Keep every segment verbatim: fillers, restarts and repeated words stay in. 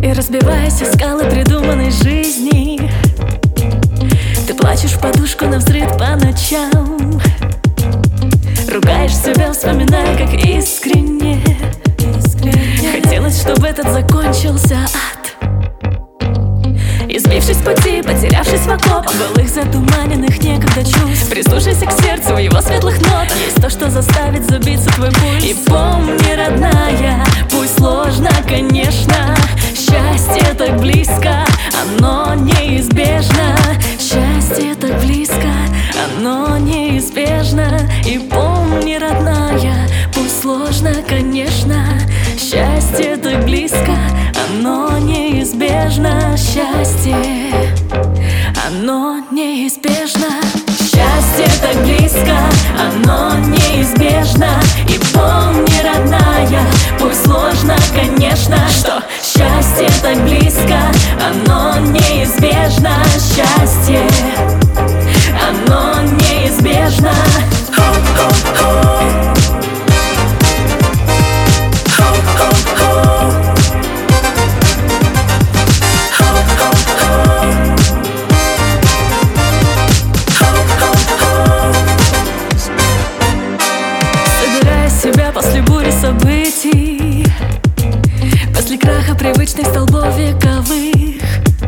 И разбиваясь о скалы придуманной жизни, ты плачешь в подушку навзрыд по ночам, ругаешь себя, вспоминая, как искренне, искренне хотелось, чтобы этот закончился ад. И сбившись с пути, потерявшись в окопах былых затуманенных некогда чувств, прислушайся к сердцу, его светлых нот. Есть то, что заставит забиться твой пульс. И помни, родная, пусть сложно, конечно, счастье так близко, оно неизбежно. Счастье так близко, оно неизбежно. И помни, родная, пусть сложно, конечно, счастье так близко, оно неизбежно. Счастье, оно неизбежно. Счастье так близко, оно неизбежно. И помни, родная, пусть сложно, конечно, что счастье так близко, оно неизбежно. Счастье, оно неизбежно. Себя после бури событий, после краха привычных столбов вековых,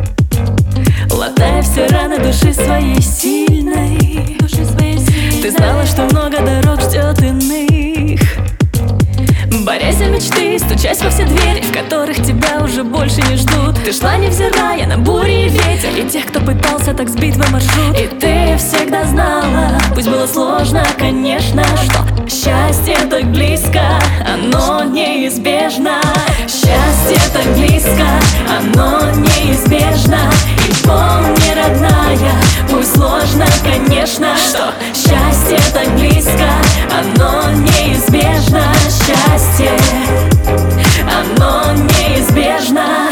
латая все раны души своей сильной, души своей сильной. Ты знала, что много дорог ждет иных, борясь за мечты, стучась во все двери, в которых тебя уже больше не ждут. Ты шла, невзирая на бури и ветер, и тех, кто пытался так сбить твой маршрут. И ты всегда знала, пусть было сложно, конечно, что счастье так близко, оно неизбежно. Счастье так близко, оно неизбежно. И помни, родная, пусть сложно, конечно, что счастье так близко, оно неизбежно. Счастье, оно неизбежно.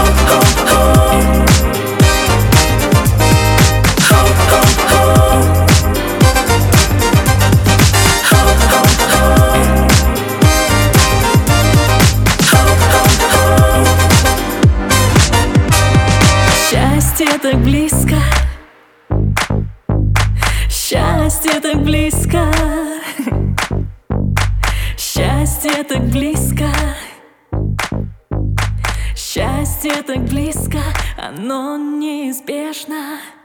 Счастье так близко, счастье так близко, счастье так близко, счастье так близко, оно неизбежно.